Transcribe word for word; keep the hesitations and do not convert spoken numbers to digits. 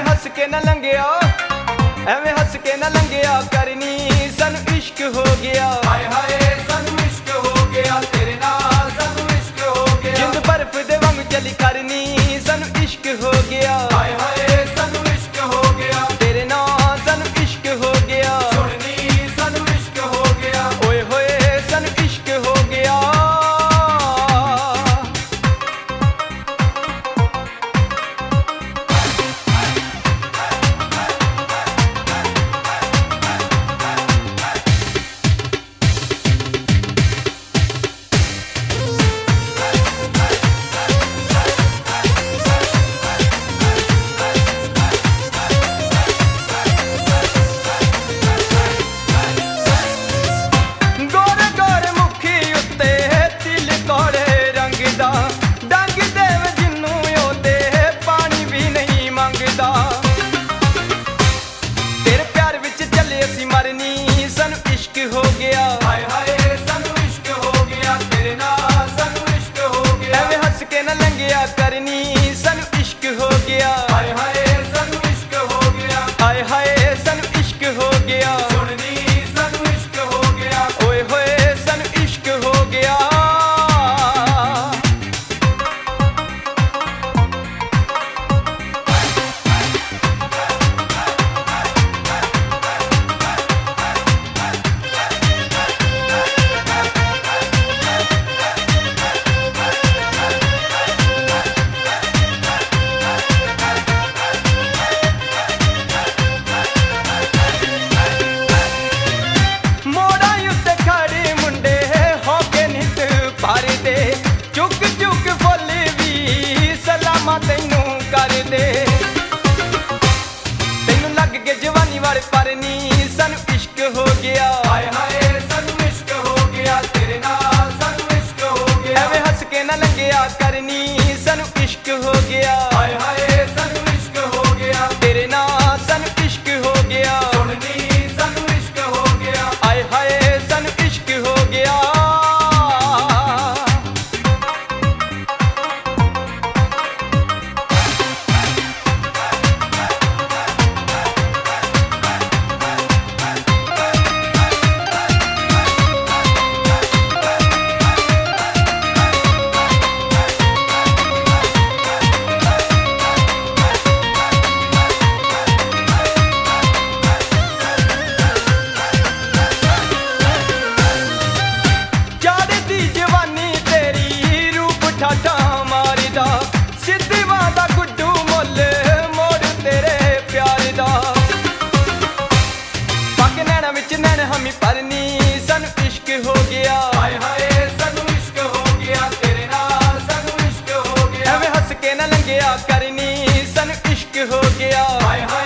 हस के न लंघिया, एवें हस के न लंघिया करनी, सानू इश्क हो गया। हाय हाय सानू इश्क हो गया, तेरे नाल सानू इश्क हो गया। जिंद बर्फ दे वांग चली करनी, सानू इश्क हो गया। हाय हाय सानू इश्क हो गया, तेरे नाल सानू इश्क हो गया। सुननी सानू इश्क हो गया। ओए होए सानू इश्क हो गया। गोरे गोरे मुखी उत्ते तिल कोड़े रंग दा, डंग देव जिन्नू ओते पानी भी नहीं मंगदा। तेरे प्यार विच चले असी मरनी, सानू इश्क हो गया। हाय हाय सानू इश्क हो गया, तेरे नाल सानू इश्क हो गया। एवें हस के न लंघिया करनी, सानू इश्क हो गया। हाय हाय सानू इश्क हो गया, हाय हाय सानू इश्क हो गया। सुननी सानू इश्क हो गया। ओए होए सानू इश्क हो गया। मोड़ा उत्ते खड़े मुंडे हो के नित भरदे, चुक चुक फुल भी सलामा तैनू कर दे। तैनू लग के जवानी वाले परनी, सानू इश्क हो गया। हाय हाय सानू इश्क हो गया, तेरे नाल सानू इश्क हो गया। एवें हस के न लंघिया करनी, सानू इश्क हो गया। हाय हाय सानू इश्क हो गया, तेरे नाल सानू इश्क हो गया। सुननी सानू इश्क हो गया। आय हाय सानू इश्क हो गया। चढ़दी जवानी तेरी रूप ठाठा मारदा, सिद्धी वादा गुड्डू मुੱਲ मोड़ तेरे प्यार दा। पग नैना विच नैन हमी परनी, सानू इश्क हो गया। हाय हाय सानू इश्क हो गया, तेरे नाल सानू इश्क हो गया। एवें हस के न लंघिया करनी, सानू इश्क हो गया। हाय हाय